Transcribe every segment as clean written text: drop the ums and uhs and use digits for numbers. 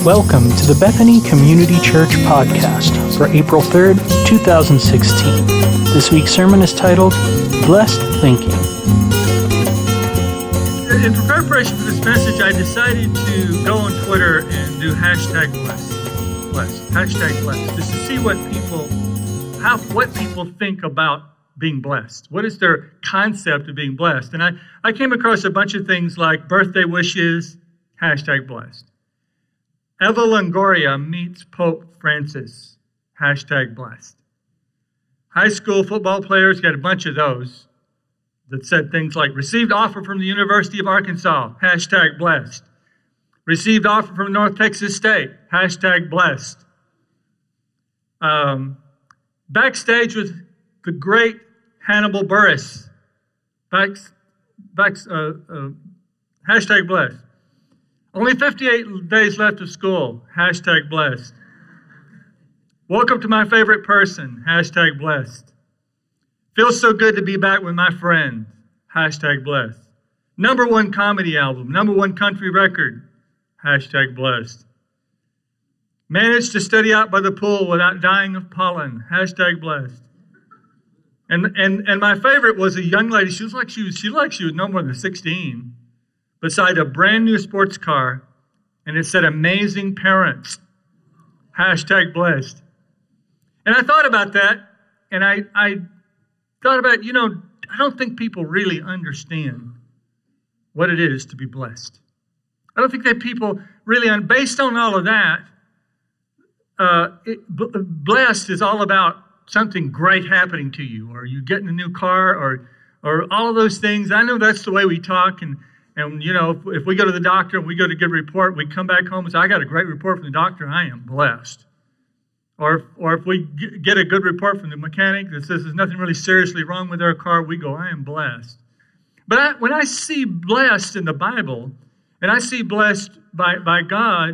Welcome to the Bethany Community Church podcast for April 3rd, 2016. This week's sermon is titled, Blessed Thinking. In preparation for this message, I decided to go on Twitter and do hashtag blessed, hashtag blessed, just to see what people think about being blessed. What is their concept of being blessed? And I came across a bunch of things like birthday wishes, hashtag blessed. Eva Longoria meets Pope Francis, hashtag blessed. High school football players got a bunch of those that said things like, received offer from the University of Arkansas, hashtag blessed. Received offer from North Texas State, hashtag blessed. Backstage with the great Hannibal Buress, hashtag blessed. Only 58 days left of school, hashtag blessed. Woke up to my favorite person, hashtag blessed. Feels so good to be back with my friend, hashtag blessed. Number one comedy album, number one country record, hashtag blessed. Managed to study out by the pool without dying of pollen, hashtag blessed. And my favorite was a young lady, she looked like she was no more than 16, beside a brand new sports car, and it said, amazing parents, hashtag blessed. And I thought about that, and I thought about, I don't think people really understand what it is to be blessed. I don't think that people really, based on all of that, blessed is all about something great happening to you, or you getting a new car, or all of those things. I know that's the way we talk, and if we go to the doctor and we go to get a report, we come back home and say, I got a great report from the doctor, I am blessed. Or if we get a good report from the mechanic that says there's nothing really seriously wrong with our car, we go, I am blessed. But when I see blessed in the Bible, and I see blessed by God,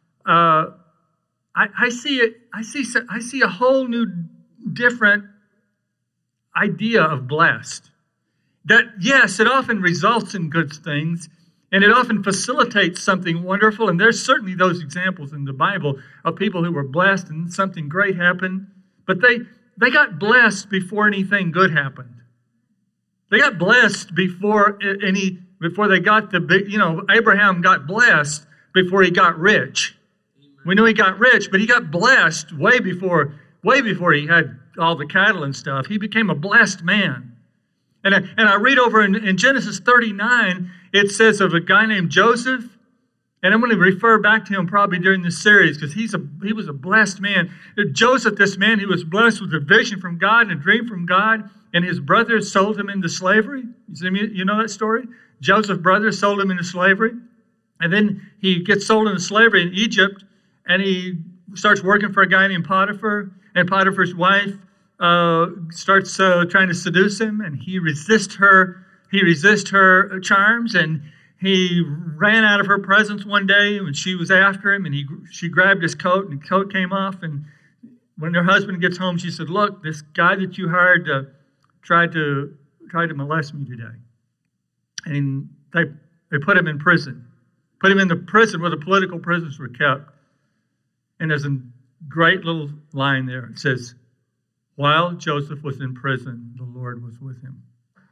I see a whole new different idea of blessed. That, yes, it often results in good things, and it often facilitates something wonderful, and there's certainly those examples in the Bible of people who were blessed and something great happened, but they got blessed before anything good happened. They got blessed before they got the big, Abraham got blessed before he got rich. We know he got rich, but he got blessed way before he had all the cattle and stuff. He became a blessed man. And I read over in Genesis 39, it says of a guy named Joseph, and I'm going to refer back to him probably during this series because he was a blessed man. Joseph, this man, he was blessed with a vision from God and a dream from God, and his brothers sold him into slavery. You know that story? Joseph's brothers sold him into slavery, and then he gets sold into slavery in Egypt, and he starts working for a guy named Potiphar, and Potiphar's wife starts trying to seduce him, and he resists her charms, and he ran out of her presence one day when she was after him, and she grabbed his coat, and the coat came off, and when her husband gets home, she said, look, this guy that you hired tried to molest me today. And they put him in prison. Put him in the prison where the political prisoners were kept. And there's a great little line there. It says, while Joseph was in prison, the Lord was with him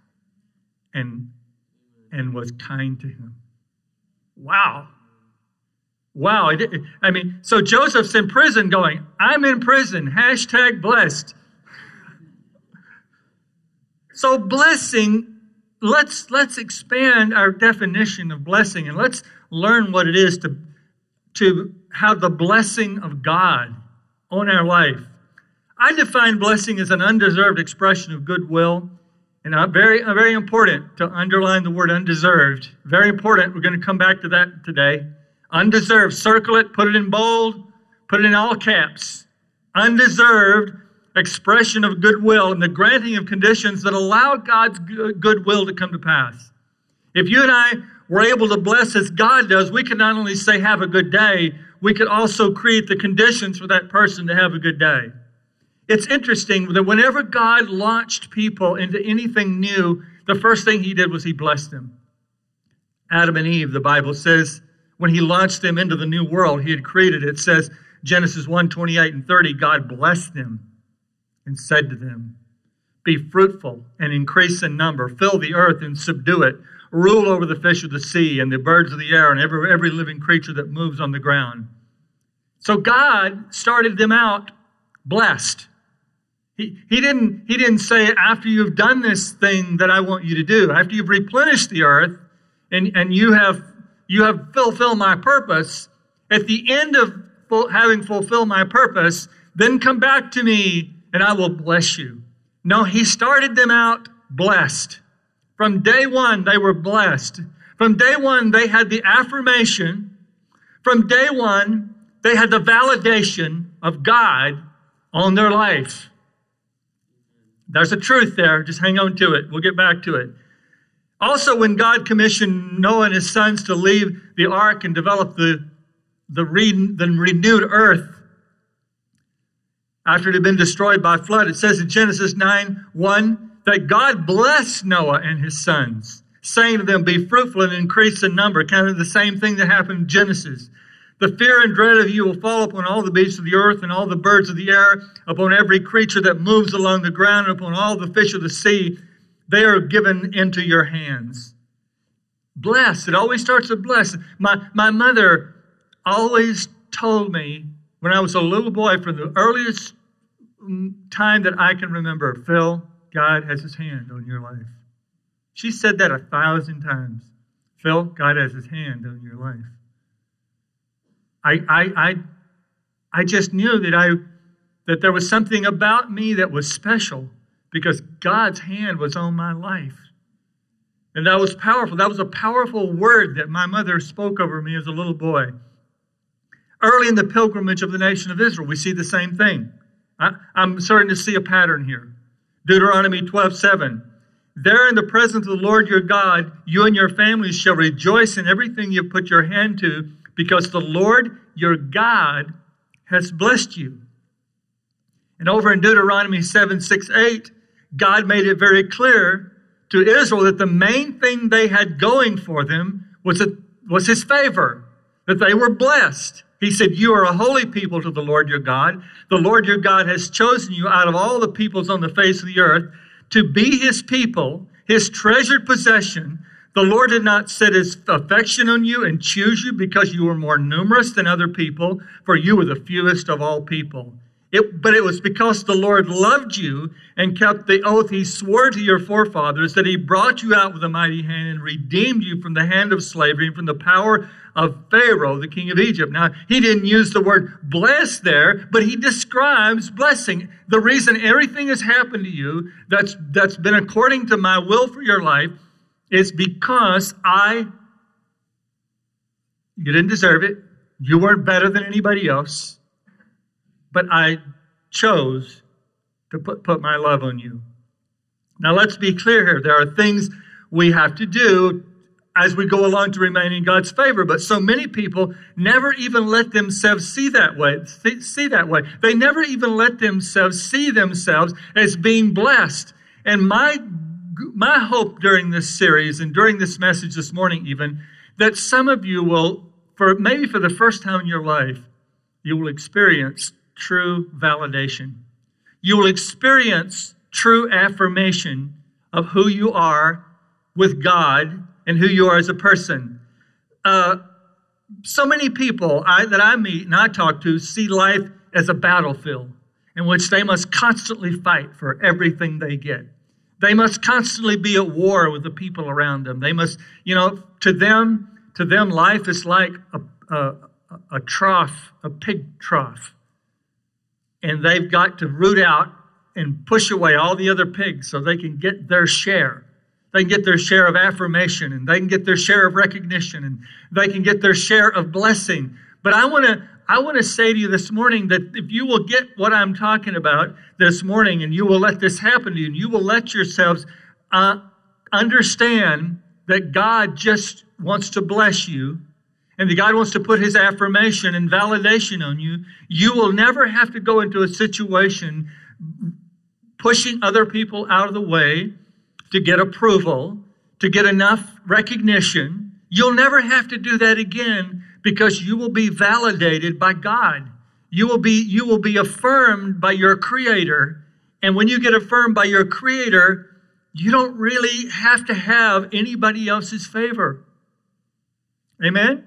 and was kind to him. Wow. So Joseph's in prison going, I'm in prison, hashtag blessed. So blessing, let's expand our definition of blessing, and let's learn what it is to have the blessing of God on our life. I define blessing as an undeserved expression of goodwill, and very important to underline the word undeserved. Very important. We're going to come back to that today. Undeserved. Circle it. Put it in bold. Put it in all caps. Undeserved expression of goodwill and the granting of conditions that allow God's goodwill to come to pass. If you and I were able to bless as God does, we can not only say have a good day, we could also create the conditions for that person to have a good day. It's interesting that whenever God launched people into anything new, the first thing he did was he blessed them. Adam and Eve, the Bible says, when he launched them into the new world he had created. It says, Genesis 1:28 and 30, God blessed them and said to them, be fruitful and increase in number, fill the earth and subdue it, rule over the fish of the sea and the birds of the air and every living creature that moves on the ground. So God started them out blessed. He didn't say, after you've done this thing that I want you to do, after you've replenished the earth and you have fulfilled my purpose, at the end of having fulfilled my purpose, then come back to me and I will bless you. No, he started them out blessed. From day one, they were blessed. From day one, they had the affirmation. From day one, they had the validation of God on their life. There's a truth there. Just hang on to it. We'll get back to it. Also, when God commissioned Noah and his sons to leave the ark and develop the renewed earth after it had been destroyed by flood, it says in Genesis 9:1 that God blessed Noah and his sons, saying to them, be fruitful and increase in number. Kind of the same thing that happened in Genesis. The fear and dread of you will fall upon all the beasts of the earth and all the birds of the air, upon every creature that moves along the ground, and upon all the fish of the sea. They are given into your hands. Blessed. It always starts with blessed. My mother always told me when I was a little boy, from the earliest time that I can remember, Phil, God has his hand on your life. She said that 1,000 times. Phil, God has his hand on your life. I just knew that there was something about me that was special because God's hand was on my life. And that was powerful. That was a powerful word that my mother spoke over me as a little boy. Early in the pilgrimage of the nation of Israel, we see the same thing. I'm starting to see a pattern here. Deuteronomy 12:7. There in the presence of the Lord your God, you and your families shall rejoice in everything you put your hand to, because the Lord your God has blessed you. And over in Deuteronomy 7:6-8, God made it very clear to Israel that the main thing they had going for them was his favor, that they were blessed. He said, you are a holy people to the Lord your God. The Lord your God has chosen you out of all the peoples on the face of the earth to be his people, his treasured possession. The Lord did not set his affection on you and choose you because you were more numerous than other people, for you were the fewest of all people. But it was because the Lord loved you and kept the oath he swore to your forefathers that he brought you out with a mighty hand and redeemed you from the hand of slavery and from the power of Pharaoh, the king of Egypt. Now, he didn't use the word bless there, but he describes blessing. The reason everything has happened to you that's been according to my will for your life is because you didn't deserve it. You weren't better than anybody else. But I chose to put my love on you. Now, let's be clear here. There are things we have to do as we go along to remain in God's favor. But so many people never even let themselves see that way. They never even let themselves see themselves as being blessed. And my hope during this series and during this message this morning even, that some of you will, maybe for the first time in your life, you will experience true validation. You will experience true affirmation of who you are with God and who you are as a person. So many people that I meet and I talk to see life as a battlefield in which they must constantly fight for everything they get. They must constantly be at war with the people around them. They must, to them, life is like a trough, a pig trough. And they've got to root out and push away all the other pigs so they can get their share. They can get their share of affirmation, and they can get their share of recognition, and they can get their share of blessing. But I want to say to you this morning that if you will get what I'm talking about this morning, and you will let this happen to you, and you will let yourselves understand that God just wants to bless you, and that God wants to put his affirmation and validation on you, you will never have to go into a situation pushing other people out of the way to get approval, to get enough recognition. You'll never have to do that again because you will be validated by God. You will be affirmed by your Creator. And when you get affirmed by your Creator, you don't really have to have anybody else's favor. Amen?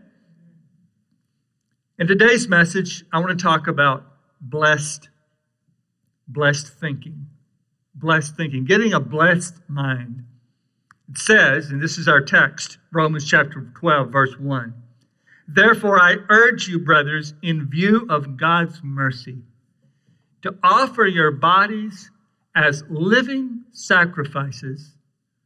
In today's message, I want to talk about blessed thinking. Blessed thinking. Getting a blessed mind. It says, and this is our text, Romans chapter 12, verse 1. Therefore, I urge you, brothers, in view of God's mercy, to offer your bodies as living sacrifices,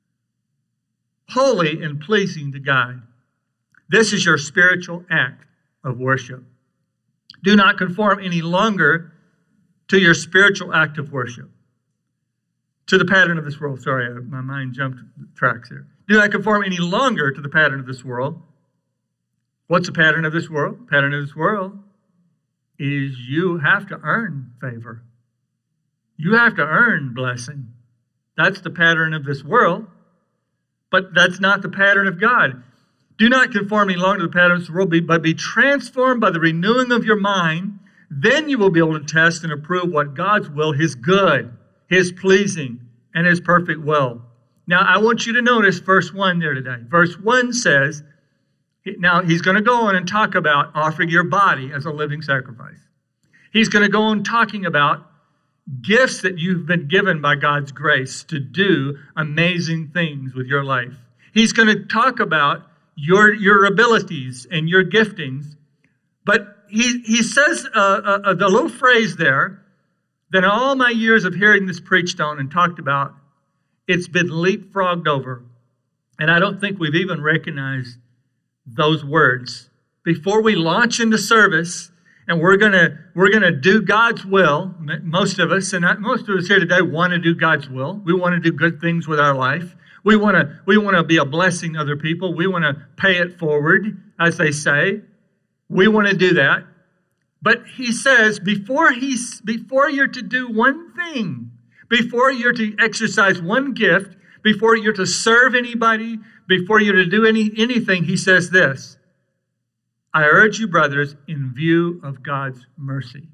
holy and pleasing to God. This is your spiritual act of worship. Do not conform any longer to your spiritual act of worship, to the pattern of this world. Sorry, my mind jumped tracks here. Do not conform any longer to the pattern of this world. What's the pattern of this world? The pattern of this world is you have to earn favor. You have to earn blessing. That's the pattern of this world, but that's not the pattern of God. Do not conform any longer to the pattern of this world, but be transformed by the renewing of your mind. Then you will be able to test and approve what God's will, His good, His pleasing, and His perfect will. Now, I want you to notice verse 1 there today. Verse 1 says, now he's going to go on and talk about offering your body as a living sacrifice. He's going to go on talking about gifts that you've been given by God's grace to do amazing things with your life. He's going to talk about your abilities and your giftings. But he says the little phrase there that in all my years of hearing this preached on and talked about, it's been leapfrogged over. And I don't think we've even recognized those words. Before we launch into service, and we're gonna do God's will. Most of us, and most of us here today, want to do God's will. We want to do good things with our life. We want to be a blessing to other people. We want to pay it forward, as they say. We want to do that. But he says, before you're to do one thing, before you're to exercise one gift, before you're to serve anybody, before you're to do anything, he says this: I urge you, brothers, in view of God's mercy.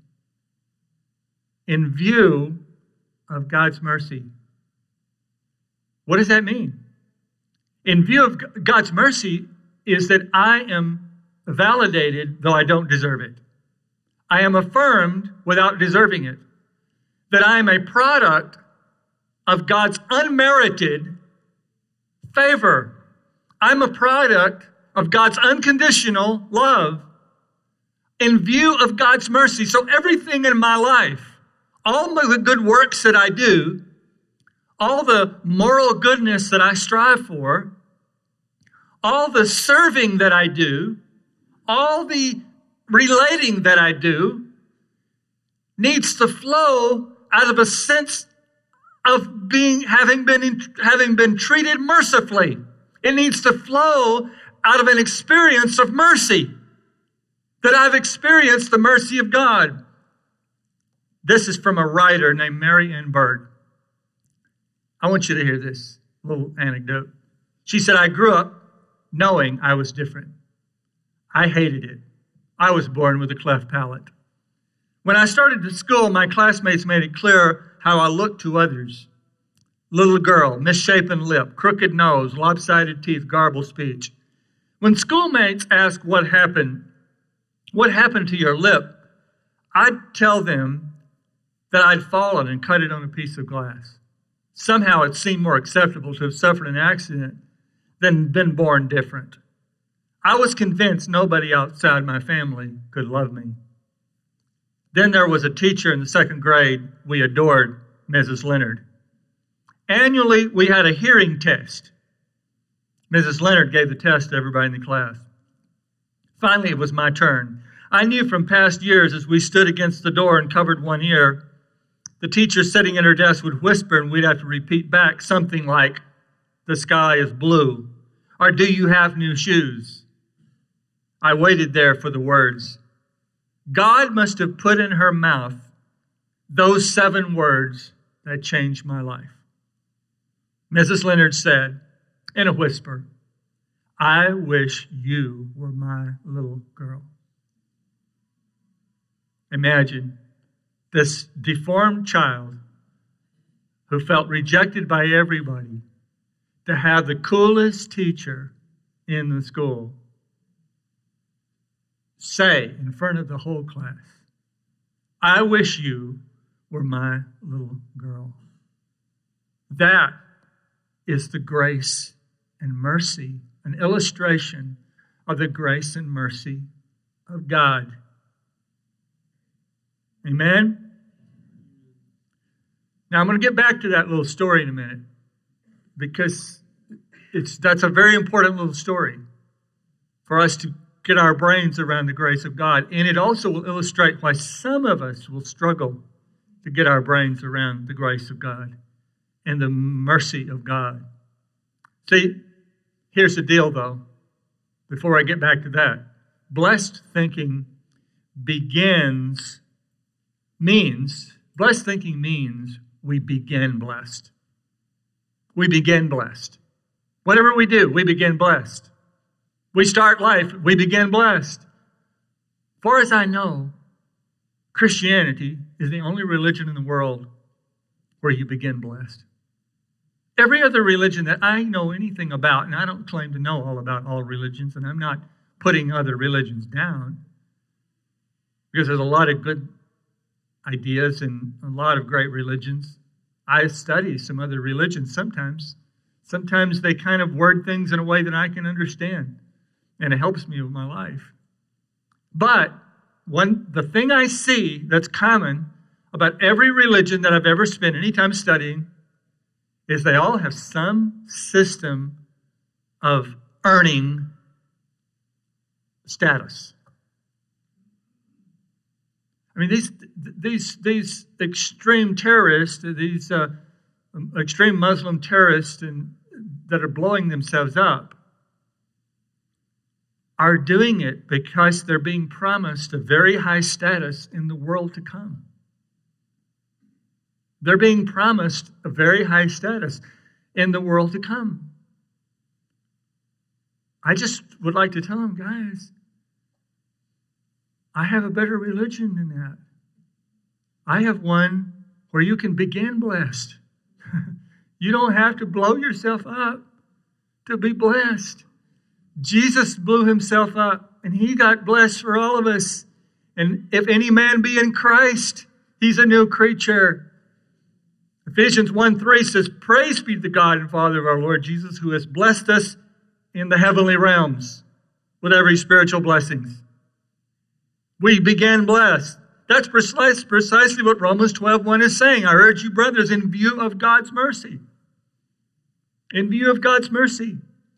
In view of God's mercy. What does that mean? In view of God's mercy is that I am validated, though I don't deserve it. I am affirmed without deserving it. That I am a product of God's unmerited favor. I'm a product of God's unconditional love in view of God's mercy. So everything in my life, all the good works that I do, all the moral goodness that I strive for, all the serving that I do, all the relating that I do, needs to flow out of a sense of having been treated mercifully. It needs to flow out of an experience of mercy, that I've experienced the mercy of God. This is from a writer named Mary Ann Bird. I want you to hear this little anecdote. She said, I grew up knowing I was different. I hated it. I was born with a cleft palate. When I started to school, my classmates made it clear how I looked to others. Little girl, misshapen lip, crooked nose, lopsided teeth, garbled speech. When schoolmates ask what happened to your lip, I'd tell them that I'd fallen and cut it on a piece of glass. Somehow it seemed more acceptable to have suffered an accident than been born different. I was convinced nobody outside my family could love me. Then there was a teacher in the second grade we adored, Mrs. Leonard. Annually, we had a hearing test. Mrs. Leonard gave the test to everybody in the class. Finally, it was my turn. I knew from past years as we stood against the door and covered one ear, the teacher sitting at her desk would whisper and we'd have to repeat back something like, the sky is blue, or do you have new shoes? I waited there for the words. God must have put in her mouth those 7 words that changed my life. Mrs. Leonard said, in a whisper, I wish you were my little girl. Imagine this deformed child who felt rejected by everybody to have the coolest teacher in the school say in front of the whole class, I wish you were my little girl. That is the grace and mercy, an illustration of the grace and mercy of God. Amen? Now I'm going to get back to that little story in a minute because that's a very important little story for us to get our brains around the grace of God. And it also will illustrate why some of us will struggle to get our brains around the grace of God and the mercy of God. See, here's the deal though, before I get back to that. Blessed thinking means we begin blessed. We begin blessed. Whatever we do, we begin blessed. We start life, we begin blessed. As far as I know, Christianity is the only religion in the world where you begin blessed. Every other religion that I know anything about, and I don't claim to know all about all religions, and I'm not putting other religions down, because there's a lot of good ideas and a lot of great religions. I study some other religions sometimes. Sometimes they kind of word things in a way that I can understand, and it helps me with my life. But the thing I see that's common about every religion that I've ever spent any time studying is they all have some system of earning status. I mean, these extreme terrorists, these extreme Muslim terrorists that are blowing themselves up, are doing it because they're being promised a very high status in the world to come. They're being promised a very high status in the world to come. I just would like to tell them, guys, I have a better religion than that. I have one where you can begin blessed. You don't have to blow yourself up to be blessed. Jesus blew himself up, and he got blessed for all of us. And if any man be in Christ, he's a new creature. Ephesians 1:3 says, praise be to the God and Father of our Lord Jesus, who has blessed us in the heavenly realms with every spiritual blessings. We began blessed. That's precisely what Romans 12:1 is saying. I urge you, brothers, in view of God's mercy. In view of God's mercy.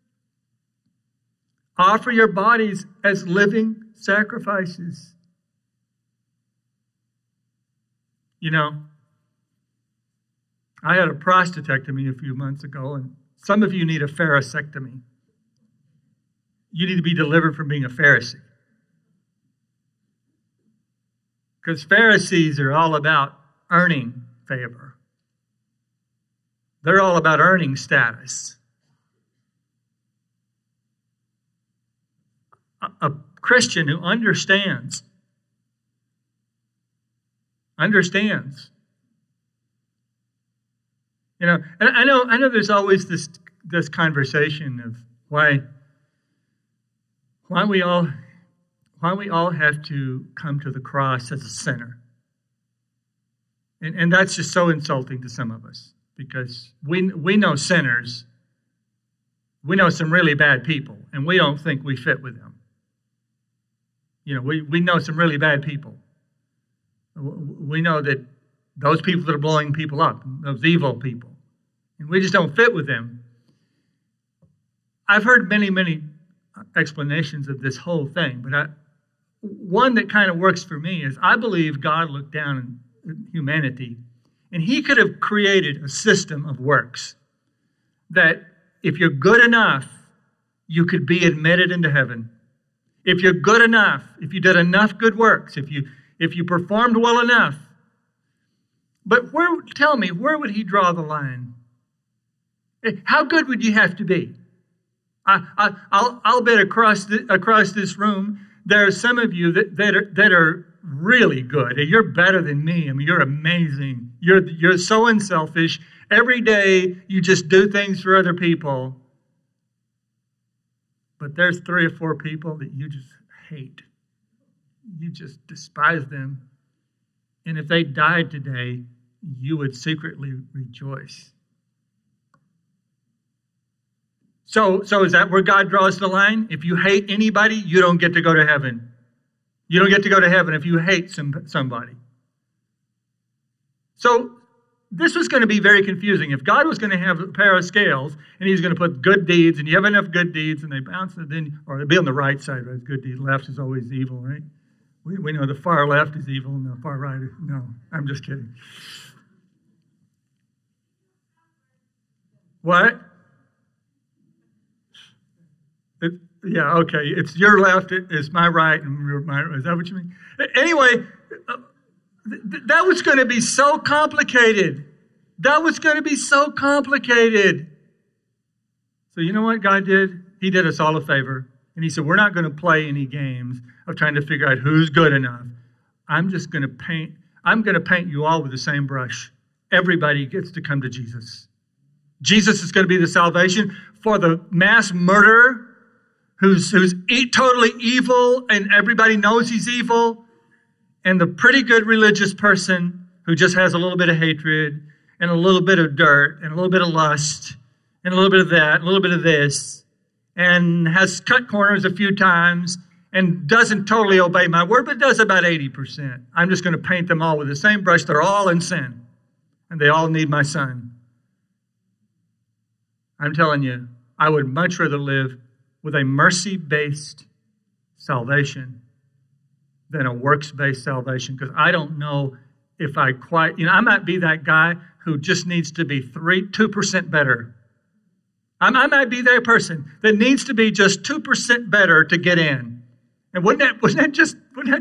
Offer your bodies as living sacrifices. You know, I had a prostatectomy a few months ago, and some of you need a pharisectomy. You need to be delivered from being a Pharisee. Because Pharisees are all about earning favor. They're all about earning status. A Christian who understands. You know, and I know there's always this conversation of why we all have to come to the cross as a sinner. And that's just so insulting to some of us, because we know sinners. We know some really bad people, and we don't think we fit with them. You know, we know some really bad people. We know that those people that are blowing people up, those evil people, and we just don't fit with them. I've heard many explanations of this whole thing, but one that kind of works for me is I believe God looked down on humanity, and he could have created a system of works that if you're good enough, you could be admitted into heaven. If you're good enough, if you did enough good works, if you performed well enough. But tell me, where would he draw the line? How good would you have to be? I'll bet across this room, there are some of you that are really good. You're better than me. I mean, you're amazing. You're so unselfish. Every day you just do things for other people. But there's 3 or 4 people that you just hate. You just despise them. And if they died today, you would secretly rejoice. So is that where God draws the line? If you hate anybody, you don't get to go to heaven. You don't get to go to heaven if you hate somebody. So this was going to be very confusing. If God was going to have a pair of scales and he's going to put good deeds, and you have enough good deeds and they bounce it, then, or it'd be on the right side, right? Good deeds. Left is always evil, right? We know the far left is evil and the far right is, no, I'm just kidding. What? Yeah, okay. It's your left, it's my right, and my right. Is that what you mean? Anyway, that was going to be so complicated. That was going to be so complicated. So you know what God did? He did us all a favor. And he said, we're not going to play any games of trying to figure out who's good enough. I'm going to paint you all with the same brush. Everybody gets to come to Jesus. Jesus is going to be the salvation for the mass murderer who's totally evil and everybody knows he's evil, and the pretty good religious person who just has a little bit of hatred and a little bit of dirt and a little bit of lust and a little bit of that, a little bit of this, and has cut corners a few times and doesn't totally obey my word, but does about 80%. I'm just going to paint them all with the same brush. They're all in sin, and they all need my son. I'm telling you, I would much rather live with a mercy-based salvation than a works-based salvation, because I don't know if I I might be that guy who just needs to be 2% better. I might be that person that needs to be just 2% better to get in. And wouldn't that just,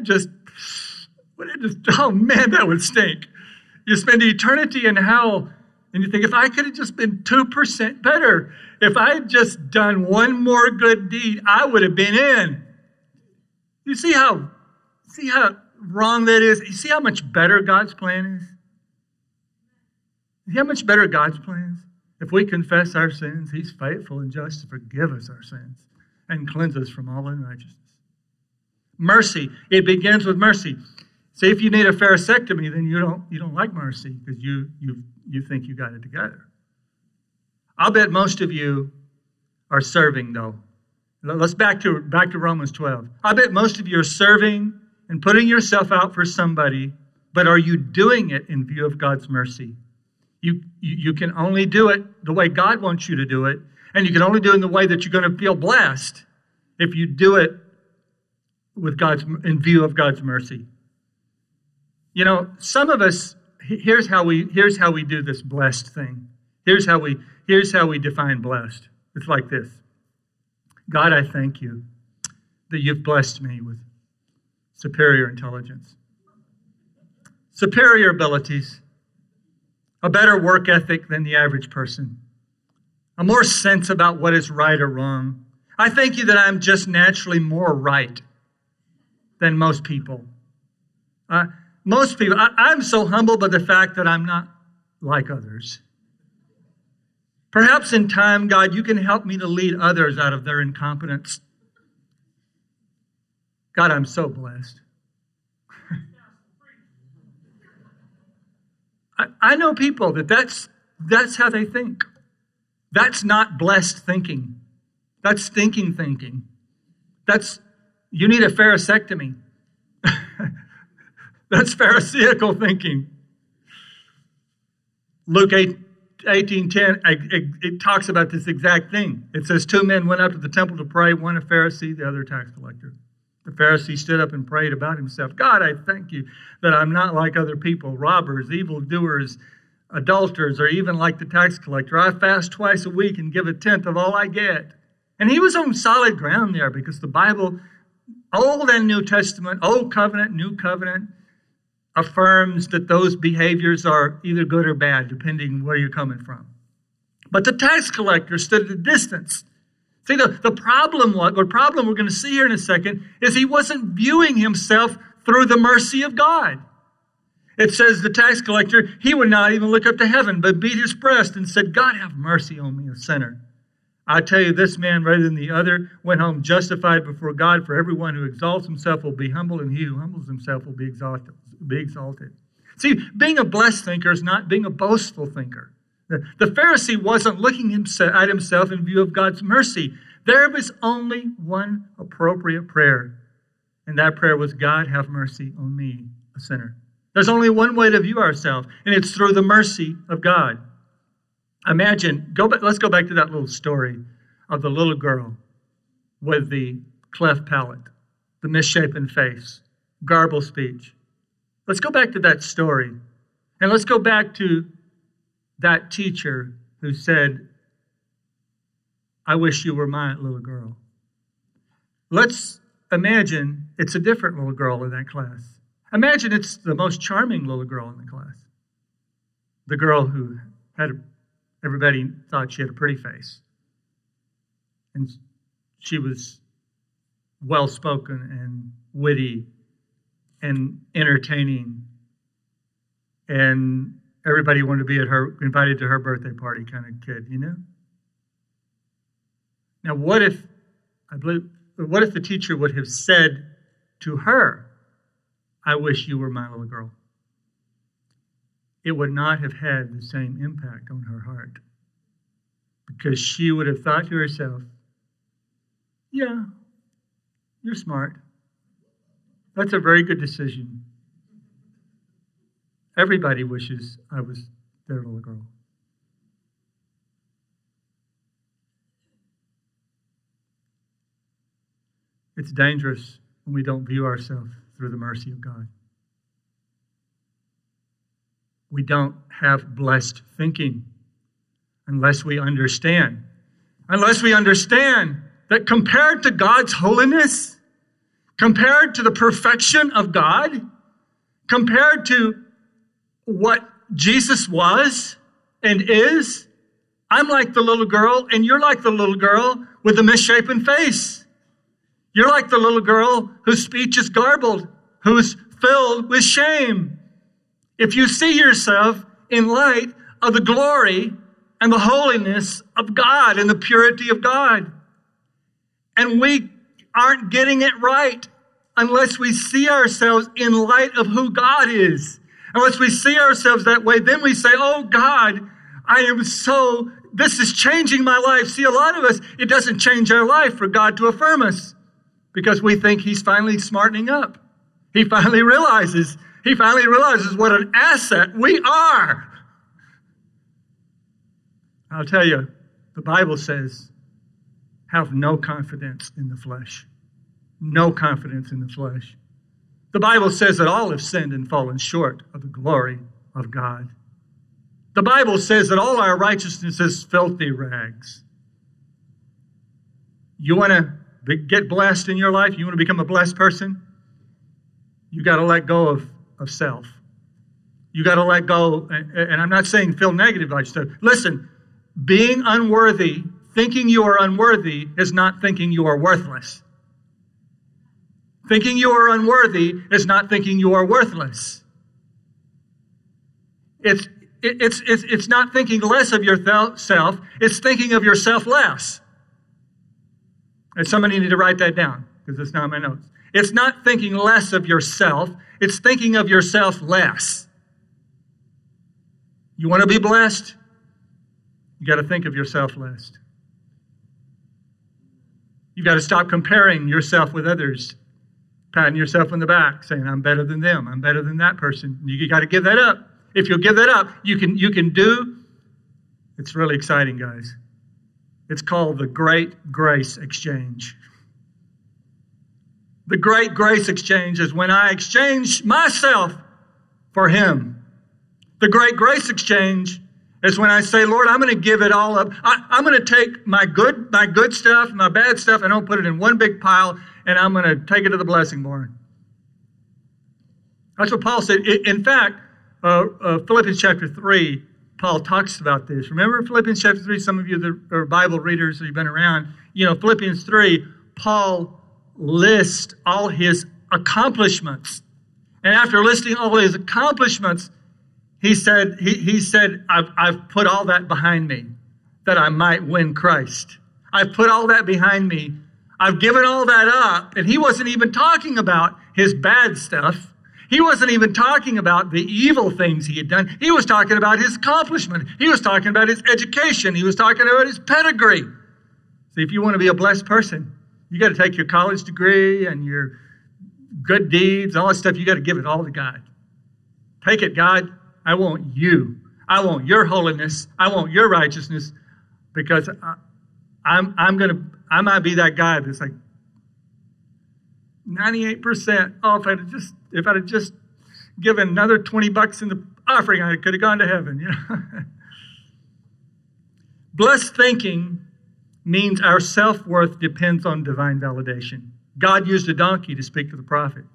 oh man, that would stink. You spend eternity in hell, and you think, if I could have just been 2% better, if I had just done one more good deed, I would have been in. You see how wrong that is? You see how much better God's plan is? You see how much better God's plan is? If we confess our sins, he's faithful and just to forgive us our sins and cleanse us from all unrighteousness. Mercy. It begins with mercy. See, if you need a pharisectomy, then you don't like mercy because you think you got it together. I'll bet most of you are serving, though. Let's back to Romans 12. I bet most of you are serving and putting yourself out for somebody, but are you doing it in view of God's mercy? You can only do it the way God wants you to do it, and you can only do it in the way that you're going to feel blessed if you do it in view of God's mercy. You know, some of us, here's how we do this blessed thing. Here's how we define blessed. It's like this. God, I thank you that you've blessed me with superior intelligence, superior abilities, a better work ethic than the average person, a more sense about what is right or wrong. I thank you that I'm just naturally more right than most people. I'm so humbled by the fact that I'm not like others. Perhaps in time, God, you can help me to lead others out of their incompetence. God, I'm so blessed. I know people that's how they think. That's not blessed thinking. That's stinking thinking. You need a pharisectomy. That's Pharisaical thinking. Luke 18:10, it talks about this exact thing. It says 2 men went up to the temple to pray, one a Pharisee, the other a tax collector. The Pharisee stood up and prayed about himself. God, I thank you that I'm not like other people, robbers, evildoers, adulterers, or even like the tax collector. I fast twice a week and give 1/10 of all I get. And he was on solid ground there because the Bible, Old and New Testament, Old Covenant, New Covenant, affirms that those behaviors are either good or bad, depending where you're coming from. But the tax collector stood at a distance, See, the problem we're going to see here in a second is he wasn't viewing himself through the mercy of God. It says the tax collector, he would not even look up to heaven, but beat his breast and said, God, have mercy on me, a sinner. I tell you, this man, rather than the other, went home justified before God. For everyone who exalts himself will be humbled, and he who humbles himself will be exalted. See, being a blessed thinker is not being a boastful thinker. The Pharisee wasn't looking at himself in view of God's mercy. There was only one appropriate prayer, and that prayer was, God, have mercy on me, a sinner. There's only one way to view ourselves, and it's through the mercy of God. Imagine, let's go back to that little story of the little girl with the cleft palate, the misshapen face, garbled speech. Let's go back to that story, and let's go back to that teacher who said, I wish you were my little girl. Let's imagine it's a different little girl in that class. Imagine it's the most charming little girl in the class. The girl who everybody thought she had a pretty face. And she was well-spoken and witty and entertaining. And everybody wanted to be invited to her birthday party kind of kid, you know? Now, what if the teacher would have said to her, I wish you were my little girl? It would not have had the same impact on her heart, because she would have thought to herself, yeah, you're smart. That's a very good decision. Everybody wishes I was their little girl. It's dangerous when we don't view ourselves through the mercy of God. We don't have blessed thinking unless we understand. Unless we understand that compared to God's holiness, compared to the perfection of God, compared to what Jesus was and is, I'm like the little girl and you're like the little girl with the misshapen face. You're like the little girl whose speech is garbled, who's filled with shame. If you see yourself in light of the glory and the holiness of God and the purity of God. And we aren't getting it right unless we see ourselves in light of who God is. Unless we see ourselves that way, then we say, oh God, this is changing my life. See, a lot of us, it doesn't change our life for God to affirm us because we think he's finally smartening up. He finally realizes what an asset we are. I'll tell you, the Bible says, have no confidence in the flesh. No confidence in the flesh. The Bible says that all have sinned and fallen short of the glory of God. The Bible says that all our righteousness is filthy rags. You want to get blessed in your life? You want to become a blessed person? You got to let go of self. You got to let go, and I'm not saying feel negative about yourself. Listen, being unworthy, thinking you are unworthy, is not thinking you are worthless. Thinking you are unworthy is not thinking you are worthless. It's not thinking less of yourself, it's thinking of yourself less. And somebody need to write that down, because it's not in my notes. It's not thinking less of yourself, it's thinking of yourself less. You want to be blessed? You got to think of yourself less. You got to stop comparing yourself with others, patting yourself on the back, saying, I'm better than them, I'm better than that person. You got to give that up. If you'll give that up, you can do. It's really exciting, guys. It's called the Great Grace Exchange. The Great Grace Exchange is when I exchange myself for Him. The Great Grace Exchange is when I say, Lord, I'm going to give it all up. I'm going to take my good stuff, my bad stuff, and I'll put it in one big pile, and I'm going to take it to the blessing barn. That's what Paul said. In fact, Philippians chapter 3, Paul talks about this. Remember Philippians chapter 3? Some of you that are Bible readers, you've been around, Philippians 3, Paul lists all his accomplishments. And after listing all his accomplishments, he said, I've put all that behind me that I might win Christ. I've put all that behind me. I've given all that up. And he wasn't even talking about his bad stuff. He wasn't even talking about the evil things he had done. He was talking about his accomplishment. He was talking about his education. He was talking about his pedigree. See, if you want to be a blessed person, you got to take your college degree and your good deeds, all that stuff. You got to give it all to God. Take it, God. I want you. I want your holiness. I want your righteousness, because I might be that guy that's like 98%. Oh, if I'd have just given another $20 in the offering, I could have gone to heaven. Blessed thinking means our self-worth depends on divine validation. God used a donkey to speak to the prophet,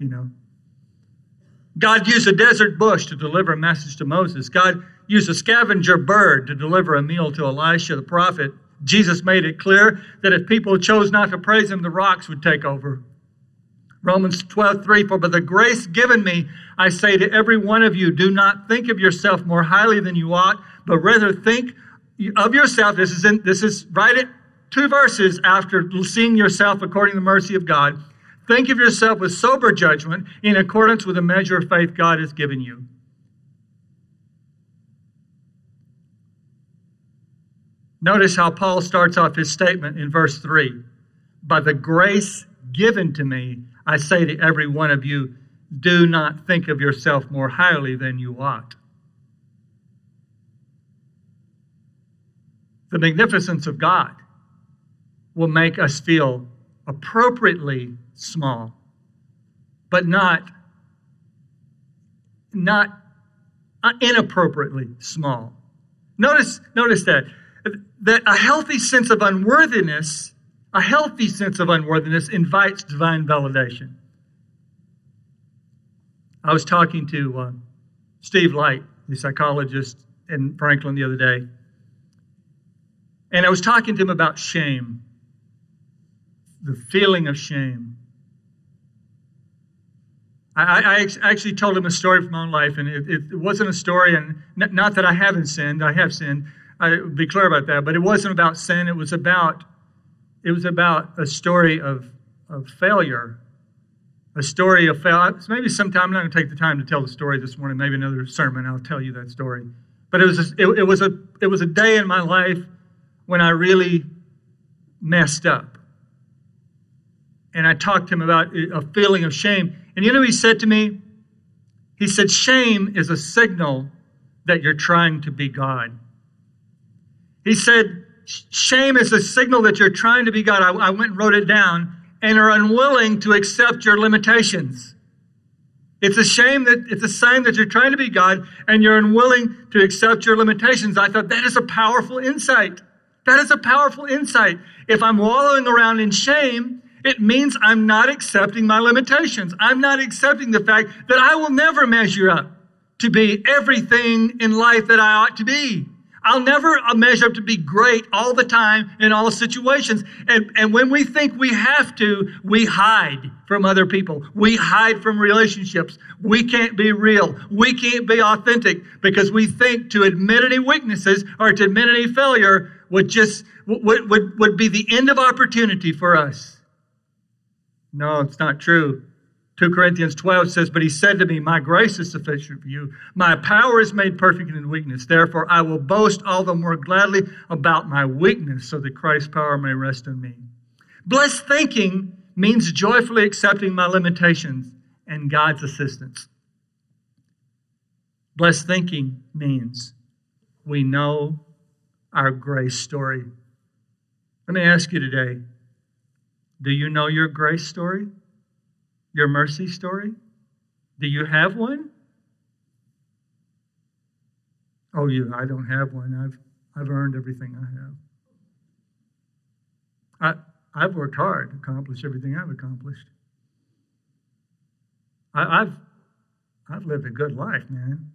God used a desert bush to deliver a message to Moses. God used a scavenger bird to deliver a meal to Elisha the prophet. Jesus made it clear that if people chose not to praise him, the rocks would take over. Romans 12:3, for by the grace given me, I say to every one of you, do not think of yourself more highly than you ought, but rather think of yourself. This is right at 2 verses after seeing yourself according to the mercy of God. Think of yourself with sober judgment in accordance with the measure of faith God has given you. Notice how Paul starts off his statement in verse 3. By the grace given to me, I say to every one of you, do not think of yourself more highly than you ought. The magnificence of God will make us feel appropriately small, but not inappropriately small. Notice that a healthy sense of unworthiness invites divine validation. I was talking to Steve Light, the psychologist in Franklin, the other day, and I was talking to him about shame, the feeling of shame. I actually told him a story from my own life, and it wasn't a story, and not that I haven't sinned. I have sinned. I'll be clear about that. But it wasn't about sin. It was about a story of failure, a story of failure. Maybe sometime, I'm not going to take the time to tell the story this morning. Maybe another sermon, I'll tell you that story. But it was a day in my life when I really messed up. And I talked to him about a feeling of shame. And you know what he said to me? He said, shame is a signal that you're trying to be God. He said, shame is a signal that you're trying to be God. I went and wrote it down, and are unwilling to accept your limitations. It's a sign that you're trying to be God, and you're unwilling to accept your limitations. I thought that is a powerful insight. That is a powerful insight. If I'm wallowing around in shame, it means I'm not accepting my limitations. I'm not accepting the fact that I will never measure up to be everything in life that I ought to be. I'll never measure up to be great all the time in all situations. And when we think we have to, we hide from other people. We hide from relationships. We can't be real. We can't be authentic because we think to admit any weaknesses or to admit any failure would be the end of opportunity for us. No, it's not true. 2 Corinthians 12 says, but he said to me, my grace is sufficient for you. My power is made perfect in weakness. Therefore, I will boast all the more gladly about my weakness so that Christ's power may rest on me. Blessed thinking means joyfully accepting my limitations and God's assistance. Blessed thinking means we know our grace story. Let me ask you today, do you know your grace story? Your mercy story? Do you have one? Oh, I don't have one. I've earned everything I have. I've worked hard to accomplish everything I've accomplished. I've lived a good life, man.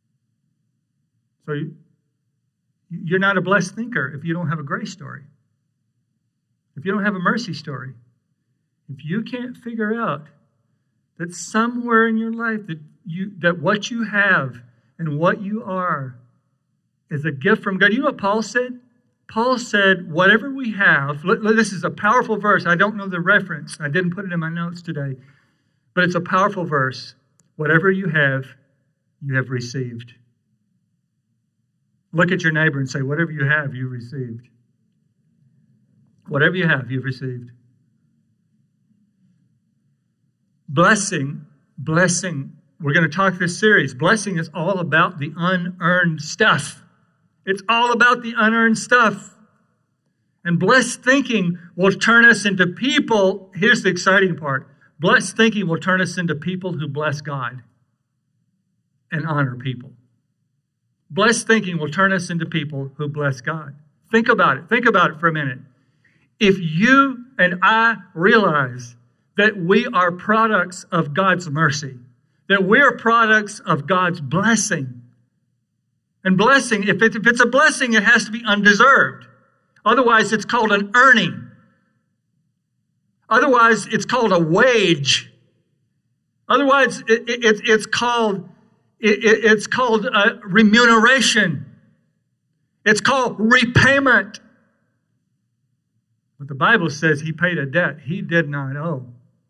So you're not a blessed thinker if you don't have a grace story. if you don't have a mercy story, if you can't figure out that somewhere in your life that what you have and what you are is a gift from God. You know what Paul said? Paul said, whatever we have, this is a powerful verse. I don't know the reference. I didn't put it in my notes today. But it's a powerful verse. Whatever you have received. Look at your neighbor and say, whatever you have, you've received. Whatever you have, you've received. Blessing. We're going to talk this series. Blessing is all about the unearned stuff. It's all about the unearned stuff. And blessed thinking will turn us into people. Here's the exciting part. Blessed thinking will turn us into people who bless God and honor people. Blessed thinking will turn us into people who bless God. Think about it. Think about it for a minute. If you and I realize that we are products of God's mercy, that we're products of God's blessing, and blessing, if it's a blessing, it has to be undeserved. Otherwise, it's called an earning. Otherwise, it's called a wage. Otherwise, it's called a remuneration. It's called repayment. But the Bible says he paid a debt he did not owe.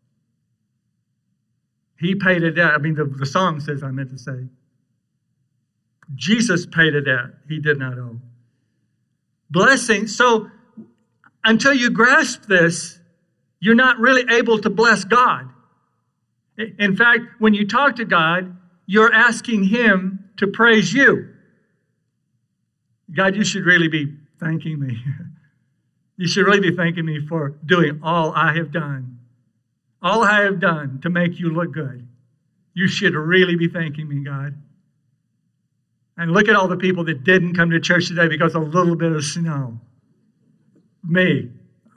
He paid a debt. I mean, the song says, I meant to say. Jesus paid a debt he did not owe. Blessing. So until you grasp this, you're not really able to bless God. In fact, when you talk to God, you're asking him to praise you. God, you should really be thanking me. You should really be thanking me for doing all I have done. All I have done to make you look good. You should really be thanking me, God. And look at all the people that didn't come to church today because of a little bit of snow. Me.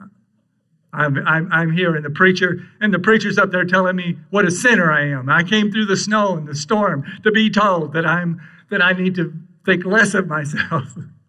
I'm here, and the preacher's up there telling me what a sinner I am. I came through the snow and the storm to be told that I need to think less of myself.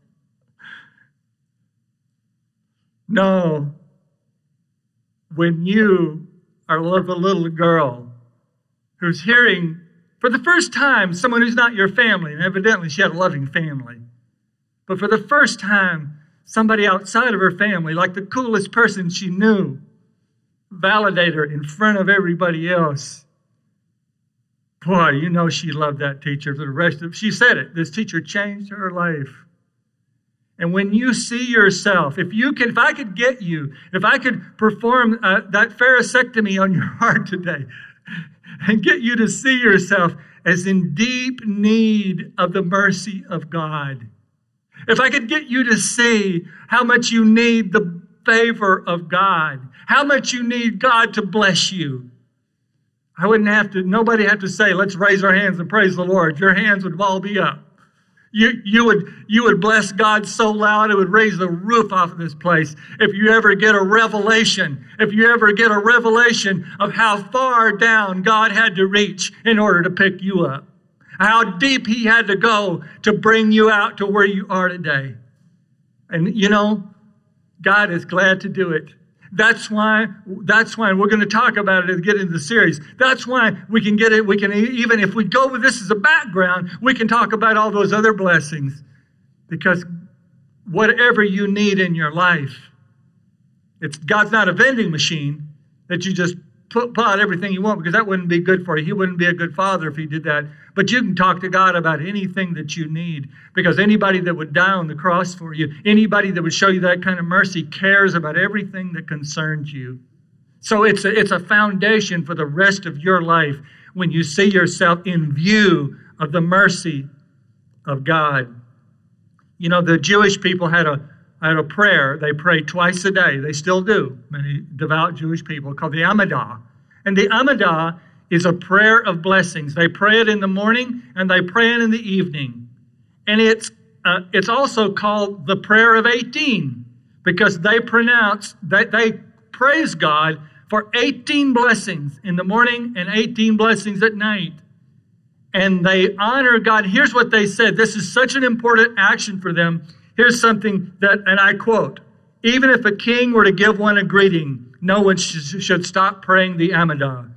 No. When you are like a little girl who's hearing for the first time someone who's not your family, and evidently she had a loving family, but for the first time somebody outside of her family, like the coolest person she knew, validate her in front of everybody else. Boy, you know she loved that teacher for the rest of... She said it. This teacher changed her life. And when you see yourself, if I could perform that pharisectomy on your heart today and get you to see yourself as in deep need of the mercy of God, if I could get you to see how much you need the favor of God, how much you need God to bless you, nobody have to say, let's raise our hands and praise the Lord. Your hands would all be up. You would bless God so loud it would raise the roof off of this place. If you ever get a revelation of how far down God had to reach in order to pick you up, how deep he had to go to bring you out to where you are today. And you know, God is glad to do it. That's why we're going to talk about it and get into the series. That's why we can get it. We can, even if we go with this as a background, we can talk about all those other blessings. Because whatever you need in your life, God's not a vending machine that you just pull out everything you want, because that wouldn't be good for you. He wouldn't be a good father if he did that. But you can talk to God about anything that you need, because anybody that would die on the cross for you, anybody that would show you that kind of mercy cares about everything that concerns you. So it's a foundation for the rest of your life when you see yourself in view of the mercy of God. You know, the Jewish people had a prayer. They prayed twice a day. They still do. Many devout Jewish people, called the Amidah. And the Amidah is a prayer of blessings. They pray it in the morning and they pray it in the evening. And it's also called the prayer of 18, because they praise God for 18 blessings in the morning and 18 blessings at night. And they honor God. Here's what they said. This is such an important action for them. Here's something that, and I quote, Even if a king were to give one a greeting, no one should stop praying the Amidah.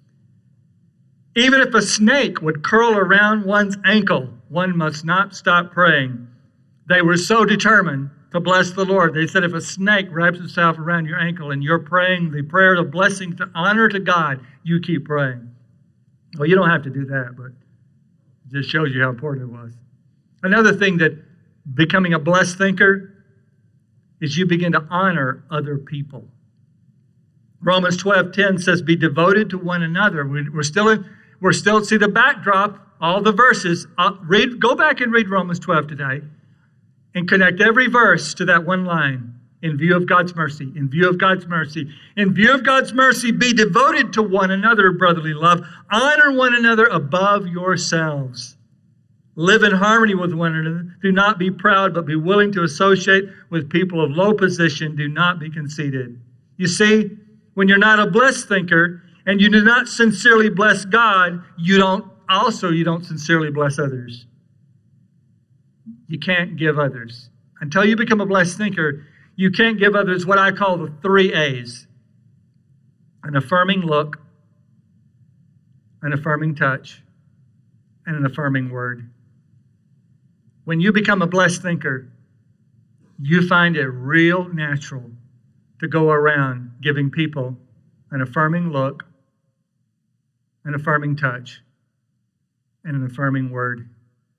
Even if a snake would curl around one's ankle, one must not stop praying. They were so determined to bless the Lord. They said if a snake wraps itself around your ankle and you're praying the prayer of blessing to honor to God, you keep praying. Well, you don't have to do that, but it just shows you how important it was. Another thing that becoming a blessed thinker is you begin to honor other people. Romans 12:10 says, be devoted to one another. We're still see the backdrop, all the verses. Go back and read Romans 12 today and connect every verse to that one line. In view of God's mercy, in view of God's mercy, in view of God's mercy, be devoted to one another, brotherly love. Honor one another above yourselves. Live in harmony with one another. Do not be proud, but be willing to associate with people of low position. Do not be conceited. You see, when you're not a blessed thinker and you do not sincerely bless God, you don't sincerely bless others. You can't give others. Until you become a blessed thinker, you can't give others what I call the 3 A's. An affirming look, an affirming touch, and an affirming word. When you become a blessed thinker, you find it real natural to go around giving people an affirming look, an affirming touch, and an affirming word.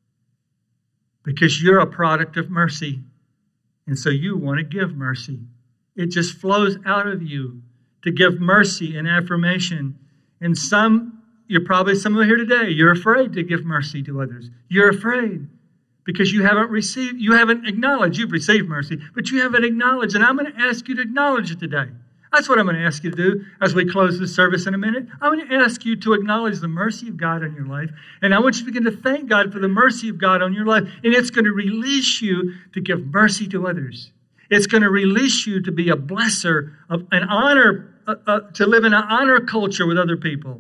Because you're a product of mercy. And so you want to give mercy. It just flows out of you to give mercy and affirmation. And you're probably some of you here today, you're afraid to give mercy to others. You're afraid because you haven't acknowledged, you've received mercy, but you haven't acknowledged. And I'm going to ask you to acknowledge it today. That's what I'm going to ask you to do as we close this service in a minute. I'm going to ask you to acknowledge the mercy of God in your life. And I want you to begin to thank God for the mercy of God on your life. And it's going to release you to give mercy to others. It's going to release you to be a blesser, of an honor, to live in an honor culture with other people.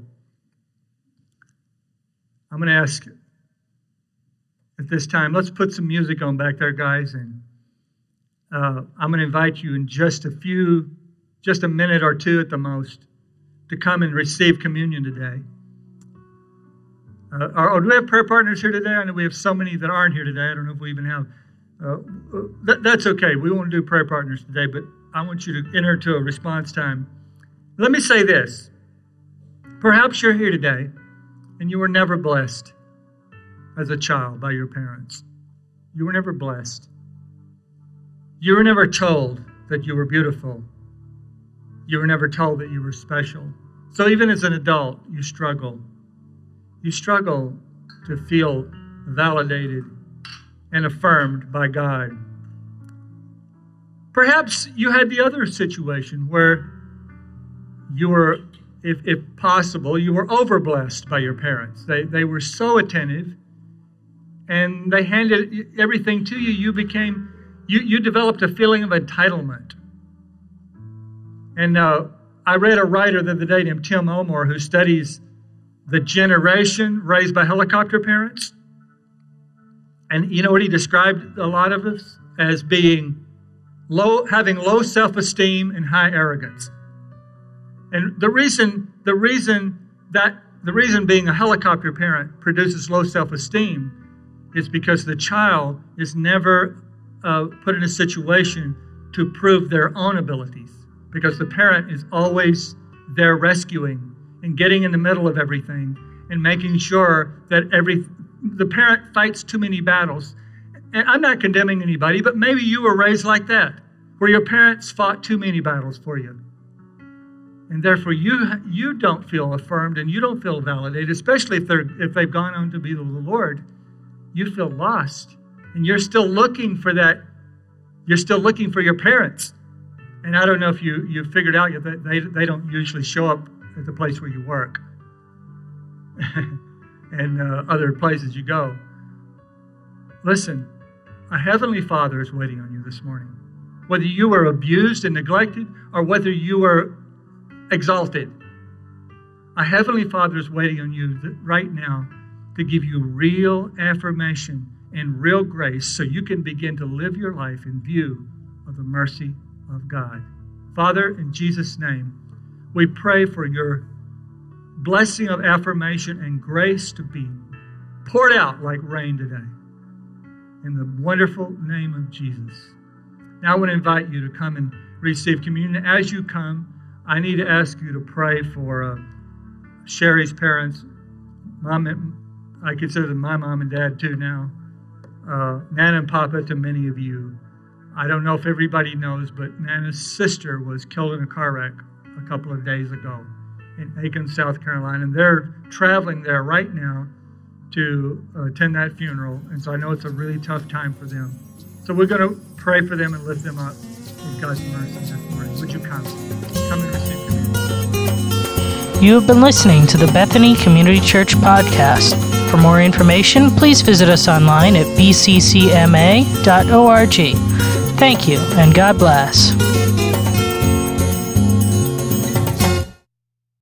I'm going to ask at this time, let's put some music on back there, guys. And I'm going to invite you in just a minute or two at the most, to come and receive communion today. Or do we have prayer partners here today? I know we have so many that aren't here today. I don't know if we even have. That's okay. We won't do prayer partners today, but I want you to enter into a response time. Let me say this. Perhaps you're here today and you were never blessed as a child by your parents. You were never blessed. You were never told that you were beautiful. You were never told that you were special. So even as an adult, you struggle. You struggle to feel validated and affirmed by God. Perhaps you had the other situation where you were, if possible, you were overblessed by your parents. They were so attentive and they handed everything to you. You developed a feeling of entitlement. And I read a writer the other day named Tim Elmore who studies the generation raised by helicopter parents. And you know what he described a lot of us as being having low self-esteem and high arrogance. And the reason being a helicopter parent produces low self-esteem is because the child is never put in a situation to prove their own abilities. Because the parent is always there rescuing and getting in the middle of everything and making sure that the parent fights too many battles. And I'm not condemning anybody, but maybe you were raised like that, where your parents fought too many battles for you. And therefore you don't feel affirmed and you don't feel validated, especially if they've gone on to be with the Lord. You feel lost. And you're still looking for that. You're still looking for your parents. And I don't know if you figured out yet that they don't usually show up at the place where you work and other places you go. Listen, a heavenly Father is waiting on you this morning. Whether you were abused and neglected or whether you were exalted, a heavenly Father is waiting on you right now to give you real affirmation and real grace so you can begin to live your life in view of the mercy of God. Father, in Jesus' name, we pray for your blessing of affirmation and grace to be poured out like rain today. In the wonderful name of Jesus. Now I want to invite you to come and receive communion. As you come, I need to ask you to pray for Sherry's parents. I consider them my mom and dad too now. Nana and Papa to many of you. I don't know if everybody knows, but Nana's sister was killed in a car wreck a couple of days ago in Aiken, South Carolina. And they're traveling there right now to attend that funeral. And so I know it's a really tough time for them. So we're going to pray for them and lift them up in God's mercy this morning. Would you come? Come and receive communion. You have been listening to the Bethany Community Church podcast. For more information, please visit us online at bccma.org. Thank you, and God bless.